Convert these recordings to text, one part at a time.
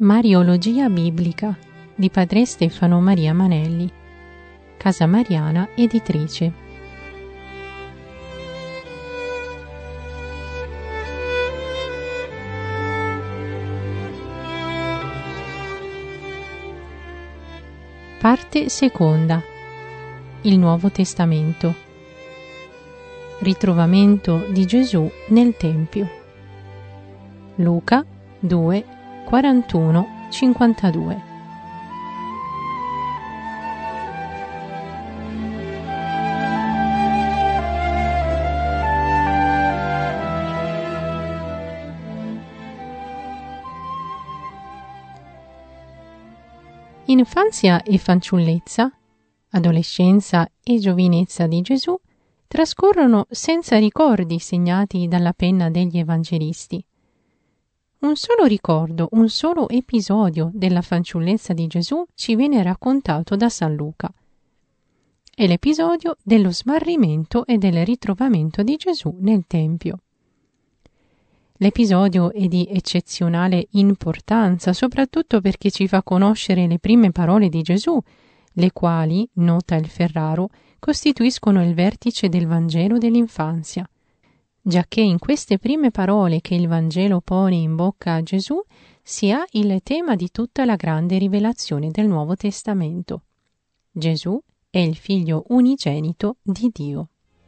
Mariologia biblica di padre Stefano Maria Manelli, Casa Mariana Editrice. Parte seconda. Il Nuovo Testamento. Ritrovamento di Gesù nel Tempio. Luca 2, 41, 52. Infanzia e fanciullezza, adolescenza e giovinezza di Gesù trascorrono senza ricordi segnati dalla penna degli evangelisti. Un solo ricordo, un solo episodio della fanciullezza di Gesù ci viene raccontato da San Luca. È l'episodio dello smarrimento e del ritrovamento di Gesù nel Tempio. L'episodio è di eccezionale importanza, soprattutto perché ci fa conoscere le prime parole di Gesù, le quali, nota il Ferraro, costituiscono il vertice del Vangelo dell'infanzia. Giacché in queste prime parole che il Vangelo pone in bocca a Gesù si ha il tema di tutta la grande rivelazione del Nuovo Testamento. Gesù è il Figlio unigenito di Dio.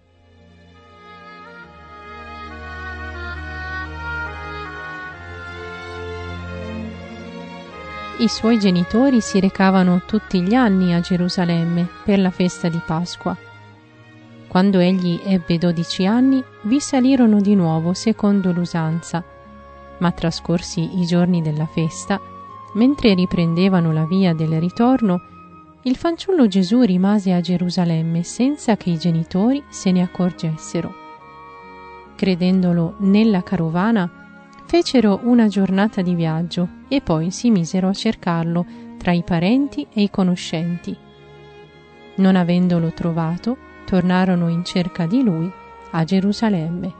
I suoi genitori si recavano tutti gli anni a Gerusalemme per la festa di Pasqua. Quando egli ebbe 12 anni, vi salirono di nuovo secondo l'usanza, ma trascorsi i giorni della festa, mentre riprendevano la via del ritorno, il fanciullo Gesù rimase a Gerusalemme senza che i genitori se ne accorgessero. Credendolo nella carovana, fecero una giornata di viaggio e poi si misero a cercarlo tra i parenti e i conoscenti. Non avendolo trovato, tornarono in cerca di lui a Gerusalemme.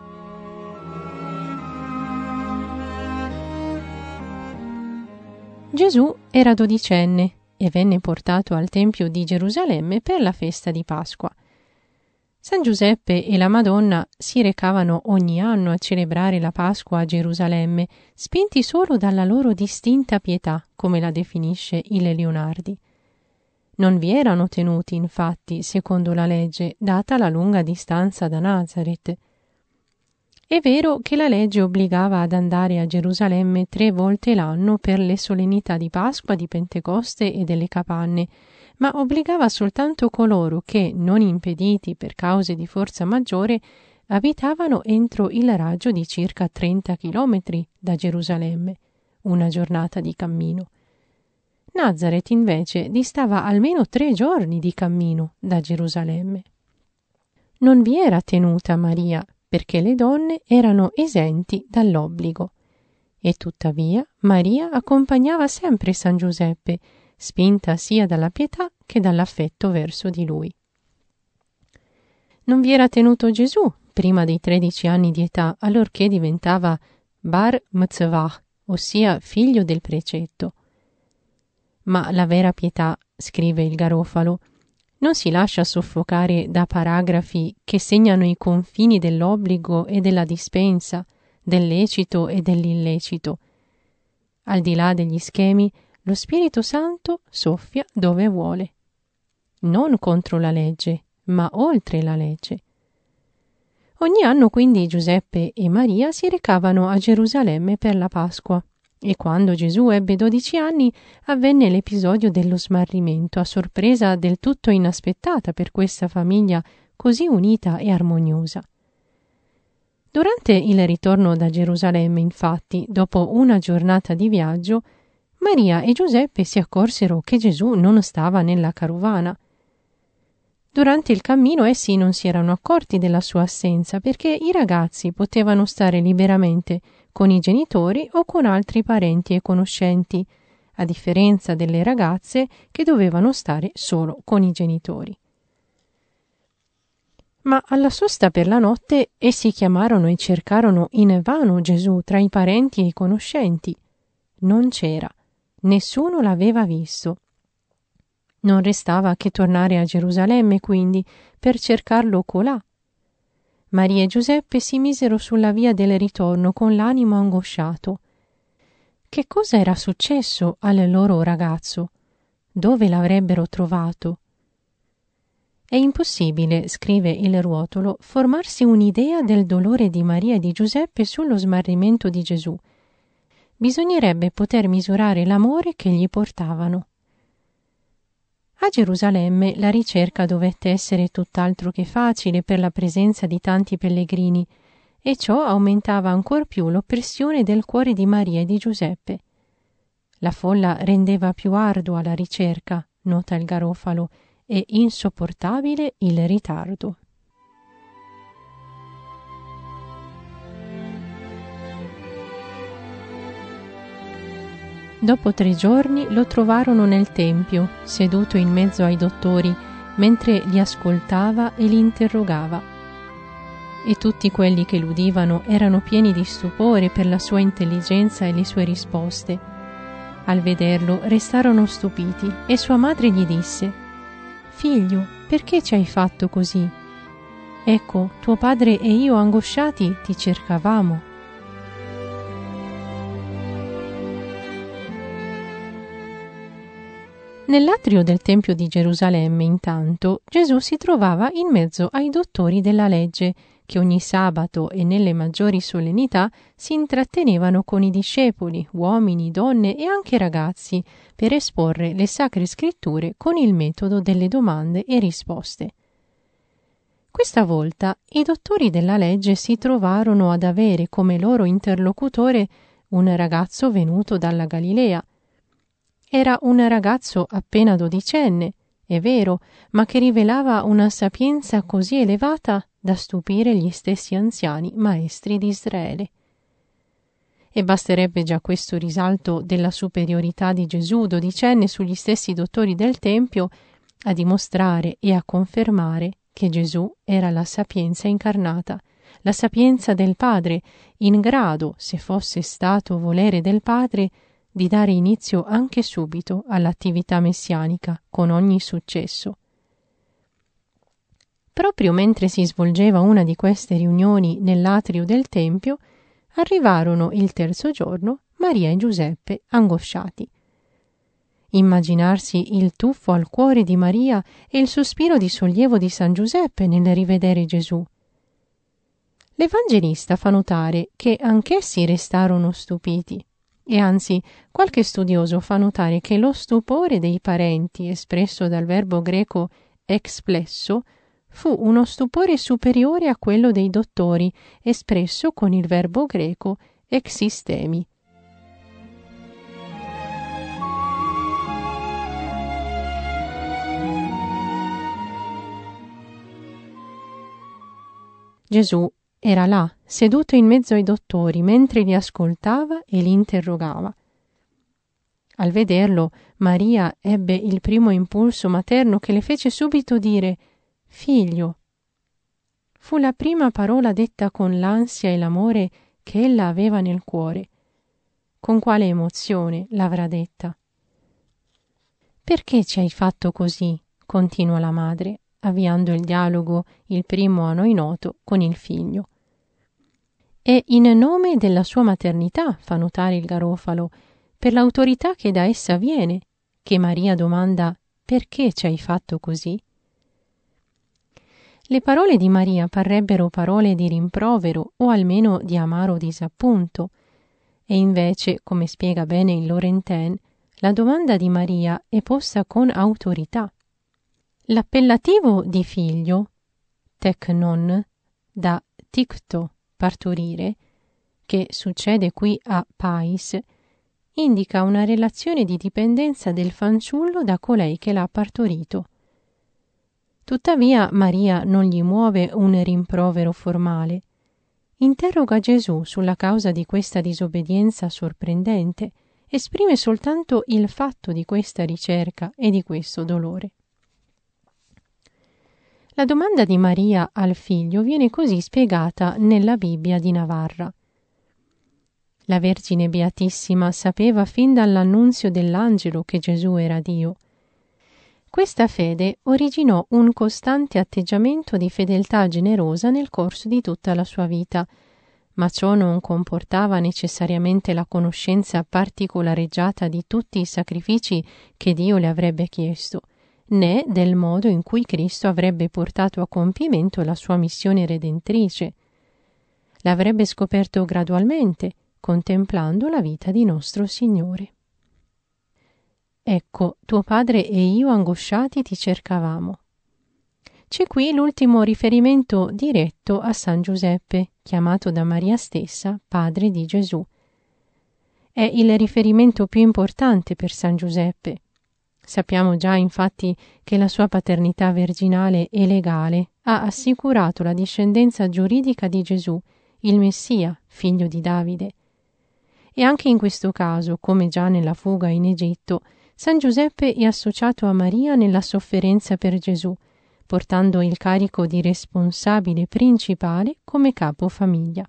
Gesù era 12enne e venne portato al Tempio di Gerusalemme per la festa di Pasqua. San Giuseppe e la Madonna si recavano ogni anno a celebrare la Pasqua a Gerusalemme, spinti solo dalla loro distinta pietà, come la definisce il Leonardi. Non vi erano tenuti, infatti, secondo la legge, data la lunga distanza da Nazaret. È vero che la legge obbligava ad andare a Gerusalemme 3 volte l'anno per le solennità di Pasqua, di Pentecoste e delle Capanne, ma obbligava soltanto coloro che, non impediti per cause di forza maggiore, abitavano entro il raggio di circa 30 chilometri da Gerusalemme, una giornata di cammino. Nazaret invece distava almeno 3 giorni di cammino da Gerusalemme. Non vi era tenuta Maria, perché le donne erano esenti dall'obbligo. E tuttavia Maria accompagnava sempre San Giuseppe, spinta sia dalla pietà che dall'affetto verso di lui. Non vi era tenuto Gesù prima dei 13 anni di età, allorché diventava Bar Mitzvah, ossia figlio del precetto. Ma la vera pietà, scrive il Garofalo, non si lascia soffocare da paragrafi che segnano i confini dell'obbligo e della dispensa, del lecito e dell'illecito. Al di là degli schemi, lo Spirito Santo soffia dove vuole. Non contro la legge, ma oltre la legge. Ogni anno quindi Giuseppe e Maria si recavano a Gerusalemme per la Pasqua. E quando Gesù ebbe 12 anni avvenne l'episodio dello smarrimento, a sorpresa del tutto inaspettata per questa famiglia così unita e armoniosa. Durante il ritorno da Gerusalemme, infatti, dopo una giornata di viaggio, Maria e Giuseppe si accorsero che Gesù non stava nella carovana. Durante il cammino essi non si erano accorti della sua assenza perché i ragazzi potevano stare liberamente con i genitori o con altri parenti e conoscenti, a differenza delle ragazze che dovevano stare solo con i genitori. Ma alla sosta per la notte essi chiamarono e cercarono invano Gesù tra i parenti e i conoscenti. Non c'era, Nessuno l'aveva visto. Non restava che tornare a Gerusalemme, quindi, per cercarlo colà. Maria e Giuseppe si misero sulla via del ritorno con l'animo angosciato. Che cosa era successo al loro ragazzo? Dove l'avrebbero trovato? È impossibile, scrive il Ruotolo, formarsi un'idea del dolore di Maria e di Giuseppe sullo smarrimento di Gesù. Bisognerebbe poter misurare l'amore che gli portavano. A Gerusalemme la ricerca dovette essere tutt'altro che facile per la presenza di tanti pellegrini, e ciò aumentava ancor più l'oppressione del cuore di Maria e di Giuseppe. La folla rendeva più ardua la ricerca, nota il Garofalo, e insopportabile il ritardo. Dopo 3 giorni lo trovarono nel tempio, seduto in mezzo ai dottori, mentre li ascoltava e li interrogava. E tutti quelli che l'udivano erano pieni di stupore per la sua intelligenza e le sue risposte. Al vederlo restarono stupiti e sua madre gli disse: «Figlio, perché ci hai fatto così? Ecco, tuo padre e io angosciati ti cercavamo». Nell'atrio del Tempio di Gerusalemme, intanto, Gesù si trovava in mezzo ai dottori della legge, che ogni sabato e nelle maggiori solennità si intrattenevano con i discepoli, uomini, donne e anche ragazzi, per esporre le sacre scritture con il metodo delle domande e risposte. Questa volta i dottori della legge si trovarono ad avere come loro interlocutore un ragazzo venuto dalla Galilea. Era un ragazzo appena 12enne, è vero, ma che rivelava una sapienza così elevata da stupire gli stessi anziani maestri di Israele. E basterebbe già questo risalto della superiorità di Gesù, 12enne, sugli stessi dottori del Tempio, a dimostrare e a confermare che Gesù era la sapienza incarnata, la sapienza del Padre, in grado, se fosse stato volere del Padre, di dare inizio anche subito all'attività messianica con ogni successo. Proprio mentre si svolgeva una di queste riunioni nell'atrio del Tempio, arrivarono il terzo giorno Maria e Giuseppe angosciati. Immaginarsi il tuffo al cuore di Maria e il sospiro di sollievo di San Giuseppe nel rivedere Gesù. L'Evangelista fa notare che anch'essi restarono stupiti. E anzi, qualche studioso fa notare che lo stupore dei parenti, espresso dal verbo greco explesso, fu uno stupore superiore a quello dei dottori, espresso con il verbo greco existemi. Gesù era là, seduto in mezzo ai dottori, mentre li ascoltava e li interrogava. Al vederlo, Maria ebbe il primo impulso materno che le fece subito dire «Figlio». Fu la prima parola detta con l'ansia e l'amore che ella aveva nel cuore. Con quale emozione l'avrà detta? «Perché ci hai fatto così?» continua la madre, avviando il dialogo, il primo a noi noto, con il figlio. È in nome della sua maternità, fa notare il Garofalo, per l'autorità che da essa viene, che Maria domanda «Perché ci hai fatto così?» Le parole di Maria parrebbero parole di rimprovero o almeno di amaro disappunto, e invece, come spiega bene il Laurentin, la domanda di Maria è posta con autorità. L'appellativo di figlio, teknon, da tikto, partorire, che succede qui a pais, indica una relazione di dipendenza del fanciullo da colei che l'ha partorito. Tuttavia Maria non gli muove un rimprovero formale. Interroga Gesù sulla causa di questa disobbedienza sorprendente, esprime soltanto il fatto di questa ricerca e di questo dolore. La domanda di Maria al figlio viene così spiegata nella Bibbia di Navarra. La Vergine Beatissima sapeva fin dall'annunzio dell'angelo che Gesù era Dio. Questa fede originò un costante atteggiamento di fedeltà generosa nel corso di tutta la sua vita, ma ciò non comportava necessariamente la conoscenza particolareggiata di tutti i sacrifici che Dio le avrebbe chiesto, né del modo in cui Cristo avrebbe portato a compimento la sua missione redentrice. L'avrebbe scoperto gradualmente, contemplando la vita di nostro Signore. Ecco, tuo padre e io angosciati ti cercavamo. C'è qui l'ultimo riferimento diretto a San Giuseppe, chiamato da Maria stessa padre di Gesù. È il riferimento più importante per San Giuseppe. Sappiamo già infatti che la sua paternità virginale e legale ha assicurato la discendenza giuridica di Gesù, il Messia, figlio di Davide. E anche in questo caso, come già nella fuga in Egitto, San Giuseppe è associato a Maria nella sofferenza per Gesù, portando il carico di responsabile principale come capofamiglia.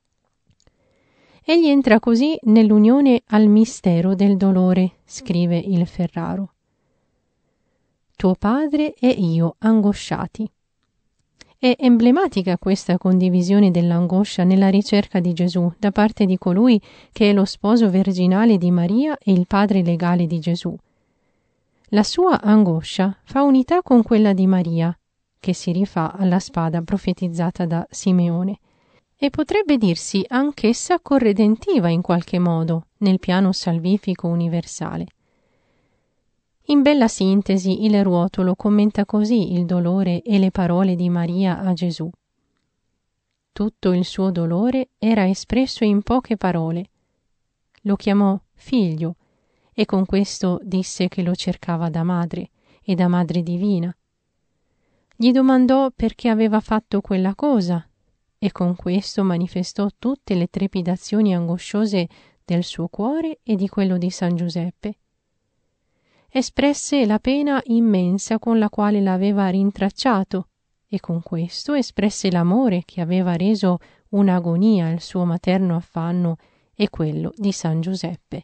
Egli entra così nell'unione al mistero del dolore, scrive il Ferraro. Tuo padre e io angosciati. È emblematica questa condivisione dell'angoscia nella ricerca di Gesù da parte di colui che è lo sposo virginale di Maria e il padre legale di Gesù. La sua angoscia fa unità con quella di Maria, che si rifà alla spada profetizzata da Simeone, e potrebbe dirsi anch'essa corredentiva in qualche modo nel piano salvifico universale. In bella sintesi il Ruotolo commenta così il dolore e le parole di Maria a Gesù. Tutto il suo dolore era espresso in poche parole. Lo chiamò figlio e con questo disse che lo cercava da madre e da madre divina. Gli domandò perché aveva fatto quella cosa e con questo manifestò tutte le trepidazioni angosciose del suo cuore e di quello di San Giuseppe. Espresse la pena immensa con la quale l'aveva rintracciato e con questo espresse l'amore che aveva reso un'agonia il suo materno affanno e quello di San Giuseppe.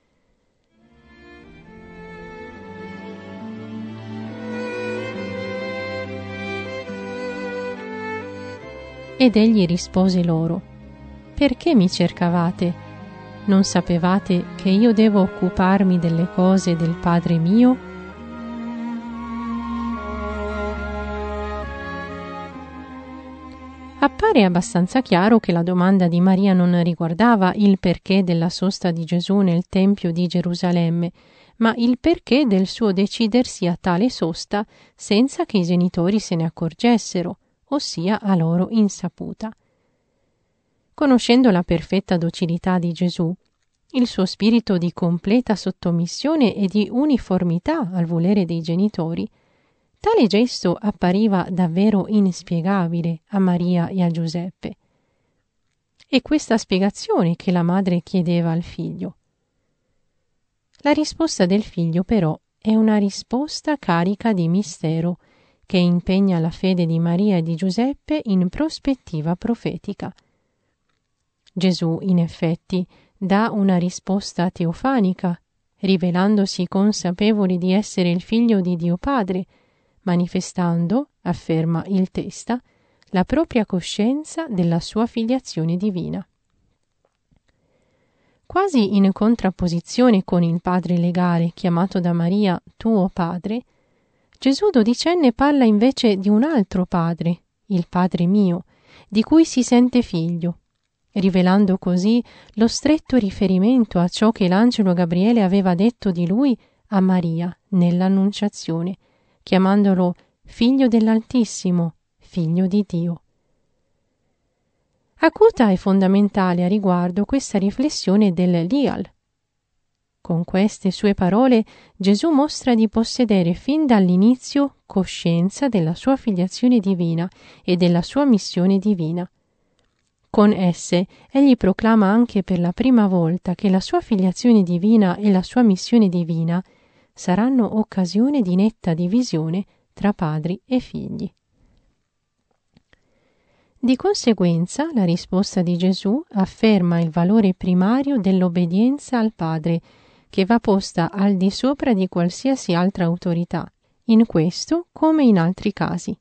Ed egli rispose loro: perché mi cercavate? Non sapevate che io devo occuparmi delle cose del Padre mio? Appare abbastanza chiaro che la domanda di Maria non riguardava il perché della sosta di Gesù nel Tempio di Gerusalemme, ma il perché del suo decidersi a tale sosta senza che i genitori se ne accorgessero, ossia a loro insaputa. Conoscendo la perfetta docilità di Gesù, il suo spirito di completa sottomissione e di uniformità al volere dei genitori, tale gesto appariva davvero inspiegabile a Maria e a Giuseppe. E questa spiegazione che la madre chiedeva al figlio. La risposta del figlio però è una risposta carica di mistero che impegna la fede di Maria e di Giuseppe in prospettiva profetica. Gesù, in effetti, dà una risposta teofanica, rivelandosi consapevole di essere il figlio di Dio Padre, manifestando, afferma il Testa, la propria coscienza della sua filiazione divina. Quasi in contrapposizione con il padre legale chiamato da Maria tuo padre, Gesù dodicenne parla invece di un altro padre, il Padre mio, di cui si sente figlio, rivelando così lo stretto riferimento a ciò che l'angelo Gabriele aveva detto di lui a Maria nell'Annunciazione, chiamandolo figlio dell'Altissimo, figlio di Dio. Acuta e fondamentale a riguardo questa riflessione del Lial. Con queste sue parole Gesù mostra di possedere fin dall'inizio coscienza della sua filiazione divina e della sua missione divina. Con esse egli proclama anche per la prima volta che la sua filiazione divina e la sua missione divina saranno occasione di netta divisione tra padri e figli. Di conseguenza, la risposta di Gesù afferma il valore primario dell'obbedienza al Padre, che va posta al di sopra di qualsiasi altra autorità, in questo come in altri casi.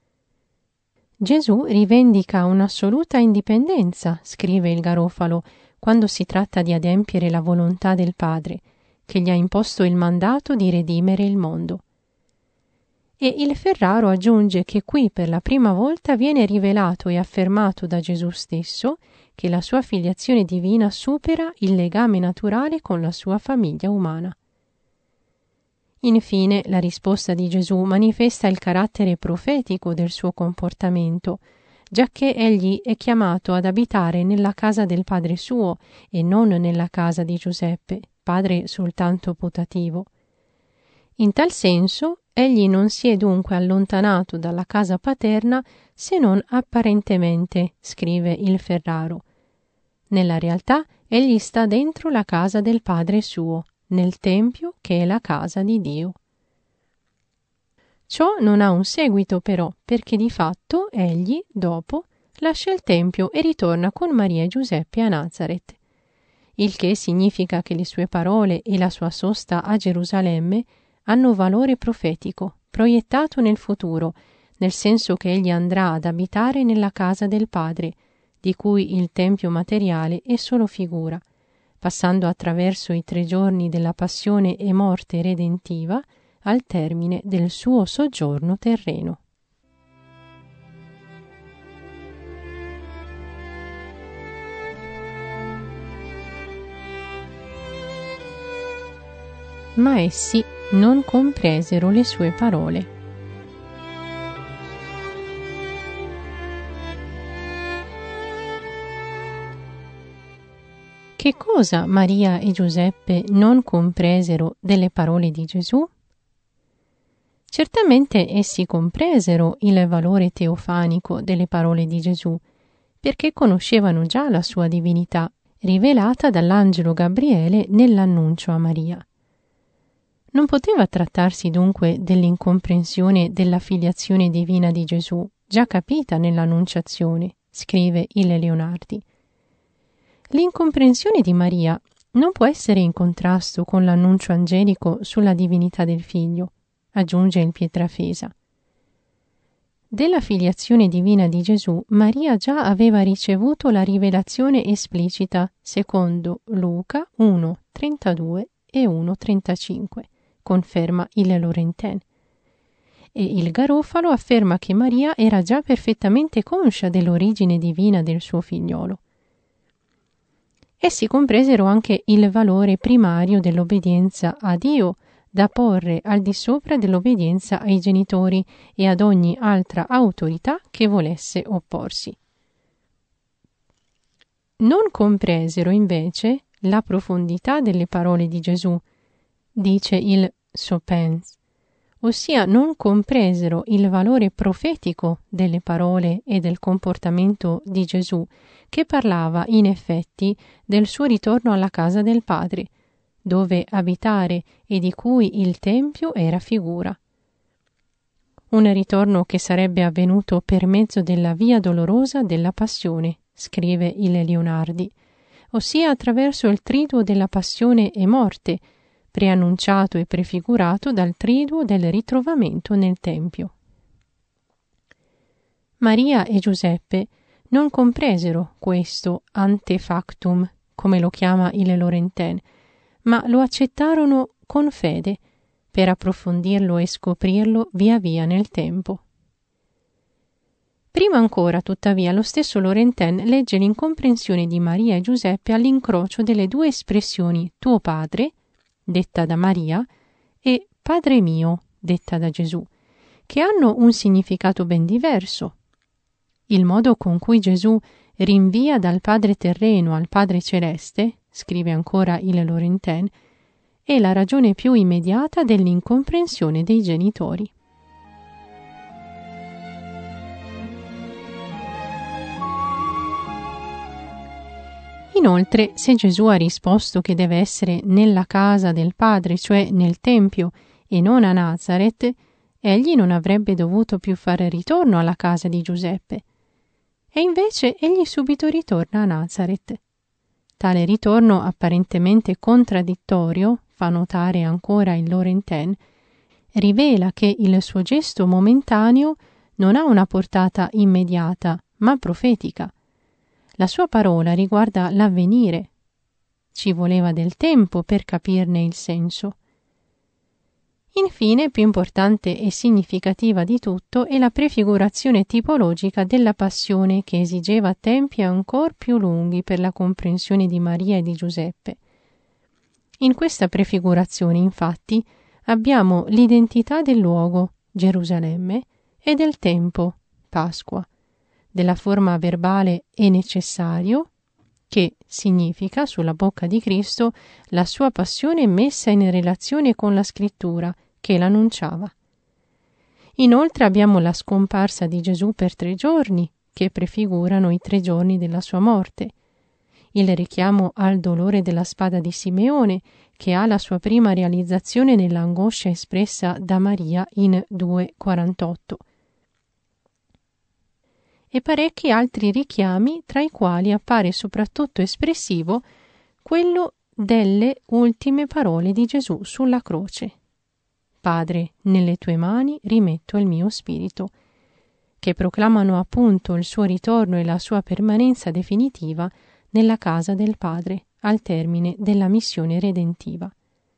Gesù rivendica un'assoluta indipendenza, scrive il Garofalo, quando si tratta di adempiere la volontà del Padre, che gli ha imposto il mandato di redimere il mondo. E il Ferraro aggiunge che qui per la prima volta viene rivelato e affermato da Gesù stesso che la sua filiazione divina supera il legame naturale con la sua famiglia umana. Infine, la risposta di Gesù manifesta il carattere profetico del suo comportamento, giacché egli è chiamato ad abitare nella casa del Padre suo e non nella casa di Giuseppe, padre soltanto putativo. In tal senso, egli non si è dunque allontanato dalla casa paterna se non apparentemente, scrive il Ferraro. Nella realtà, egli sta dentro la casa del Padre suo, nel Tempio che è la casa di Dio. Ciò non ha un seguito però, perché di fatto egli, dopo, lascia il Tempio e ritorna con Maria e Giuseppe a Nazaret, il che significa che le sue parole e la sua sosta a Gerusalemme hanno valore profetico, proiettato nel futuro, nel senso che egli andrà ad abitare nella casa del Padre, di cui il Tempio materiale è solo figura, passando attraverso i 3 giorni della passione e morte redentiva al termine del suo soggiorno terreno. Ma essi non compresero le sue parole. Che cosa Maria e Giuseppe non compresero delle parole di Gesù? Certamente essi compresero il valore teofanico delle parole di Gesù, perché conoscevano già la sua divinità, rivelata dall'angelo Gabriele nell'annuncio a Maria. Non poteva trattarsi dunque dell'incomprensione della filiazione divina di Gesù, già capita nell'Annunciazione, scrive il Leonardi. L'incomprensione di Maria non può essere in contrasto con l'annuncio angelico sulla divinità del Figlio, aggiunge il Pietrafesa. Della filiazione divina di Gesù, Maria già aveva ricevuto la rivelazione esplicita secondo Luca 1,32 e 1,35, conferma il Laurentin. E il Garofalo afferma che Maria era già perfettamente conscia dell'origine divina del suo figliolo. Essi compresero anche il valore primario dell'obbedienza a Dio, da porre al di sopra dell'obbedienza ai genitori e ad ogni altra autorità che volesse opporsi. Non compresero invece la profondità delle parole di Gesù, dice il Sopens, ossia non compresero il valore profetico delle parole e del comportamento di Gesù, che parlava in effetti del suo ritorno alla casa del Padre, dove abitare e di cui il Tempio era figura. Un ritorno che sarebbe avvenuto per mezzo della via dolorosa della passione, scrive il Leonardi, ossia attraverso il triduo della passione e morte, preannunciato e prefigurato dal triduo del ritrovamento nel Tempio. Maria e Giuseppe non compresero questo antefactum, come lo chiama il Laurentin, ma lo accettarono con fede, per approfondirlo e scoprirlo via via nel tempo. Prima ancora, tuttavia, lo stesso Laurentin legge l'incomprensione di Maria e Giuseppe all'incrocio delle 2 espressioni tuo padre, detta da Maria, e Padre mio, detta da Gesù, che hanno un significato ben diverso. Il modo con cui Gesù rinvia dal Padre terreno al Padre celeste, scrive ancora il Laurentin, è la ragione più immediata dell'incomprensione dei genitori. Inoltre, se Gesù ha risposto che deve essere nella casa del Padre, cioè nel Tempio, e non a Nazaret, egli non avrebbe dovuto più fare ritorno alla casa di Giuseppe. e invece egli subito ritorna a Nazareth. Tale ritorno apparentemente contraddittorio, fa notare ancora il Laurentien, rivela che il suo gesto momentaneo non ha una portata immediata, ma profetica. La sua parola riguarda l'avvenire. Ci voleva del tempo per capirne il senso. Infine, più importante e significativa di tutto è la prefigurazione tipologica della passione che esigeva tempi ancor più lunghi per la comprensione di Maria e di Giuseppe. In questa prefigurazione, infatti, abbiamo l'identità del luogo, Gerusalemme, e del tempo, Pasqua, della forma verbale è necessario, che significa, sulla bocca di Cristo, la sua passione messa in relazione con la scrittura, che l'annunciava. Inoltre abbiamo la scomparsa di Gesù per 3 giorni, che prefigurano i 3 giorni della sua morte, il richiamo al dolore della spada di Simeone, che ha la sua prima realizzazione nell'angoscia espressa da Maria in 2,48, e parecchi altri richiami, tra i quali appare soprattutto espressivo quello delle ultime parole di Gesù sulla croce. Padre, nelle tue mani rimetto il mio spirito, che proclamano appunto il suo ritorno e la sua permanenza definitiva nella casa del Padre, al termine della missione redentiva.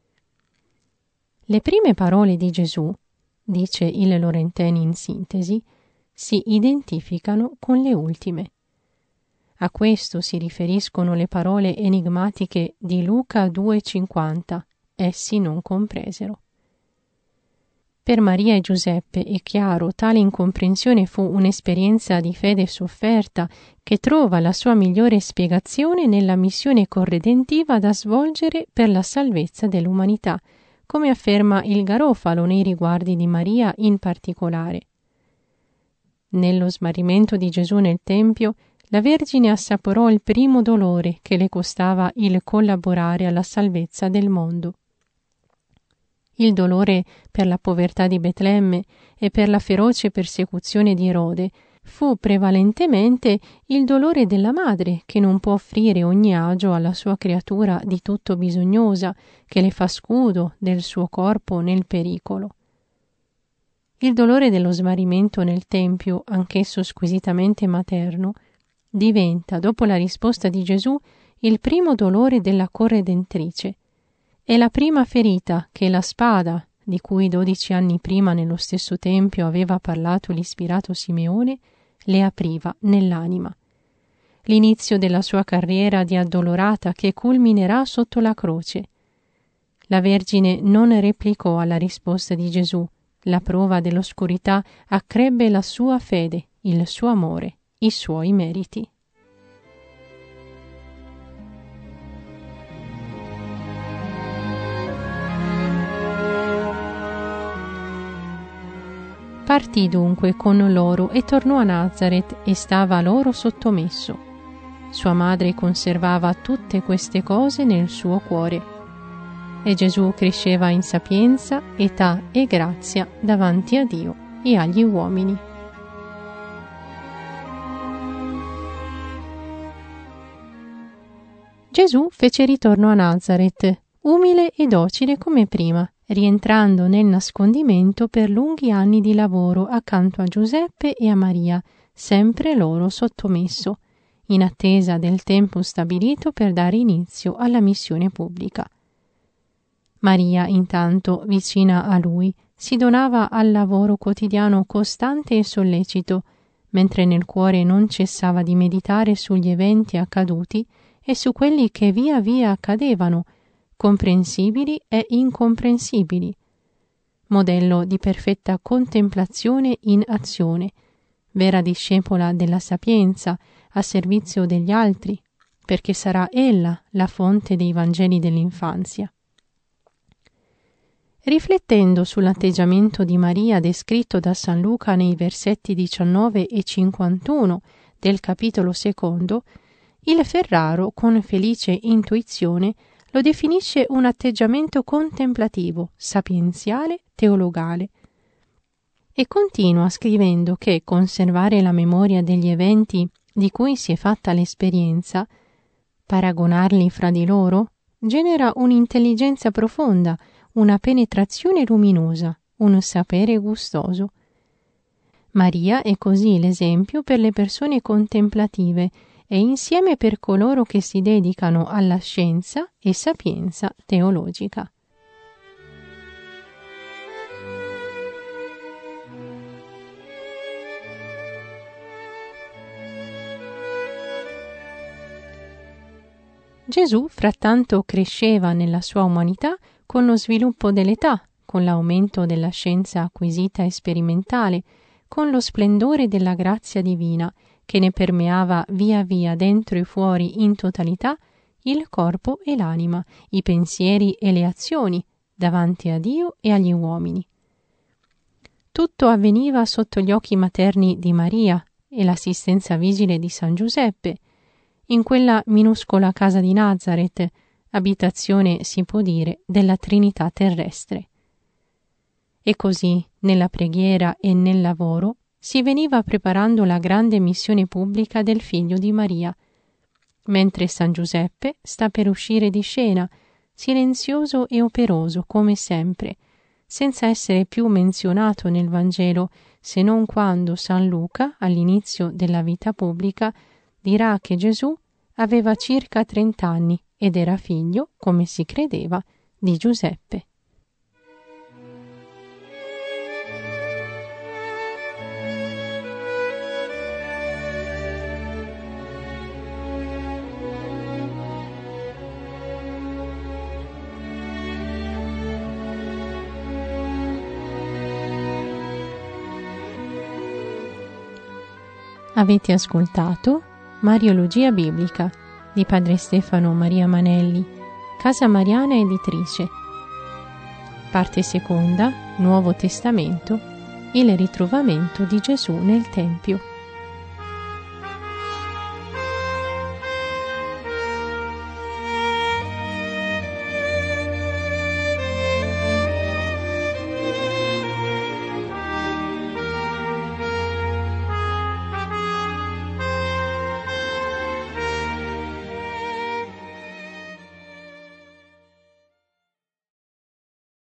Le prime parole di Gesù, dice il Laurentien in sintesi, si identificano con le ultime. A questo si riferiscono le parole enigmatiche di Luca 2,50, essi non compresero. Per Maria e Giuseppe, è chiaro, tale incomprensione fu un'esperienza di fede sofferta che trova la sua migliore spiegazione nella missione corredentiva da svolgere per la salvezza dell'umanità, come afferma il Garofalo nei riguardi di Maria in particolare. Nello smarrimento di Gesù nel Tempio, la Vergine assaporò il primo dolore che le costava il collaborare alla salvezza del mondo. Il dolore per la povertà di Betlemme e per la feroce persecuzione di Erode fu prevalentemente il dolore della madre che non può offrire ogni agio alla sua creatura di tutto bisognosa, che le fa scudo del suo corpo nel pericolo. Il dolore dello smarrimento nel Tempio, anch'esso squisitamente materno, diventa, dopo la risposta di Gesù, il primo dolore della corredentrice. È la prima ferita che la spada, di cui 12 anni prima nello stesso Tempio aveva parlato l'ispirato Simeone, le apriva nell'anima. L'inizio della sua carriera di addolorata che culminerà sotto la croce. La Vergine non replicò alla risposta di Gesù. La prova dell'oscurità accrebbe la sua fede, il suo amore, i suoi meriti. Partì dunque con loro e tornò a Nazareth e stava loro sottomesso. Sua madre conservava tutte queste cose nel suo cuore. E Gesù cresceva in sapienza, età e grazia davanti a Dio e agli uomini. Gesù fece ritorno a Nazareth, umile e docile come prima, rientrando nel nascondimento per lunghi anni di lavoro accanto a Giuseppe e a Maria, sempre loro sottomesso, in attesa del tempo stabilito per dare inizio alla missione pubblica. Maria, intanto, vicina a lui, si donava al lavoro quotidiano costante e sollecito, mentre nel cuore non cessava di meditare sugli eventi accaduti e su quelli che via via accadevano, comprensibili e incomprensibili. Modello di perfetta contemplazione in azione, vera discepola della sapienza a servizio degli altri, perché sarà ella la fonte dei Vangeli dell'infanzia. Riflettendo sull'atteggiamento di Maria descritto da San Luca nei versetti 19 e 51 del capitolo 2, il Ferraro, con felice intuizione, lo definisce un atteggiamento contemplativo, sapienziale, teologale. E continua scrivendo che conservare la memoria degli eventi di cui si è fatta l'esperienza, paragonarli fra di loro genera un'intelligenza profonda, una penetrazione luminosa, un sapere gustoso. Maria è così l'esempio per le persone contemplative e insieme per coloro che si dedicano alla scienza e sapienza teologica. Gesù frattanto cresceva nella sua umanità con lo sviluppo dell'età, con l'aumento della scienza acquisita e sperimentale, con lo splendore della grazia divina che ne permeava via via dentro e fuori in totalità il corpo e l'anima, i pensieri e le azioni davanti a Dio e agli uomini. Tutto avveniva sotto gli occhi materni di Maria e l'assistenza vigile di San Giuseppe, in quella minuscola casa di Nazareth, abitazione, si può dire, della Trinità terrestre. E così, nella preghiera e nel lavoro, si veniva preparando la grande missione pubblica del Figlio di Maria, mentre San Giuseppe sta per uscire di scena, silenzioso e operoso come sempre, senza essere più menzionato nel Vangelo, se non quando San Luca, all'inizio della vita pubblica, dirà che Gesù aveva circa 30 anni ed era figlio, come si credeva, di Giuseppe. Avete ascoltato Mariologia Biblica di Padre Stefano Maria Manelli, Casa Mariana Editrice. Parte seconda, Nuovo Testamento, il ritrovamento di Gesù nel Tempio.